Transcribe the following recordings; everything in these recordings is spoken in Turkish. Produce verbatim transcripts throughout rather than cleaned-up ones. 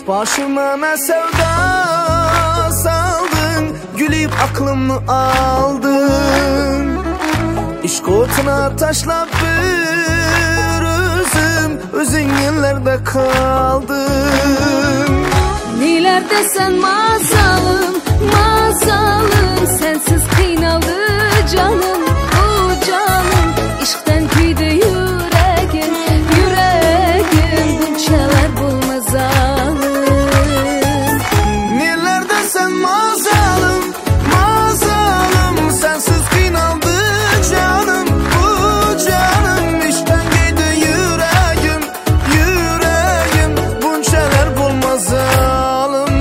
Aşk başıma ne sevda saldın, gülüp aklımı aldın. İşk otuna taşlap bir özüm, özün yerlerde kaldın. Nelerde sen mazalım, mazalım, sensiz kıynaldı canım, bu canım. İşkten kuydu yüreğim, yüreğim, bunçalar bulmaz zalim. Nelerde sen mazalım, mazalım, sensiz kıynaldı canım, bu canım. İşkten kuydu yüreğim, yüreğim, bunçalar bulmaz zalim.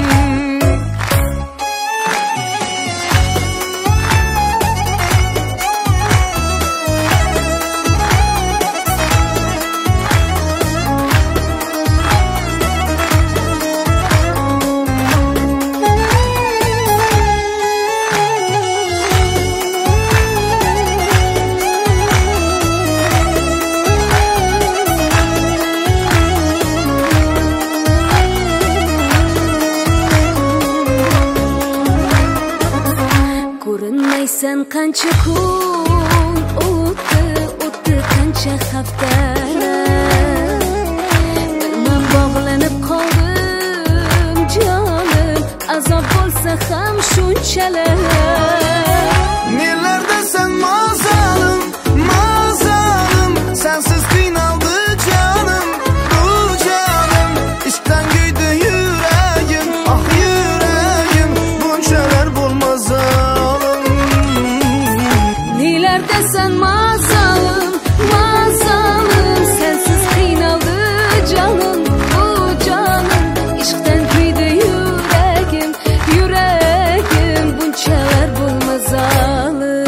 Sen kança kun o'tdi, o'tdi kancha haftalar. Bilmem bog'lanib qoldim jonim, azob bo'lsa ham shunchalar. Nelerde sen mazalım, mazalım, sensiz kıynaldı canım, bu canım. İşkten güydü yüreğim, ah yüreğim, bunçalar bulmaz zalim. Nelerde sen mazalım, mazalım, sensiz kıynaldı canım, bu canım. İşkten kuydu yüreğim, yüreğim, bunçalar bulmaz zalim.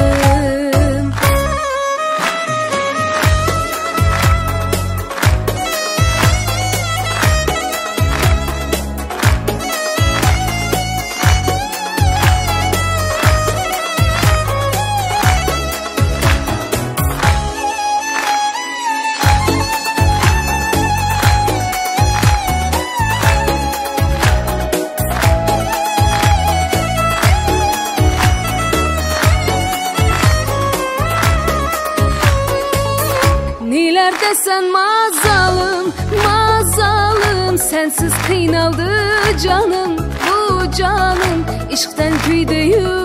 Nelerde sen mazalım, mazalım, sensiz kıynaldı canım, bu canım. İşkten kuydu yüreğim.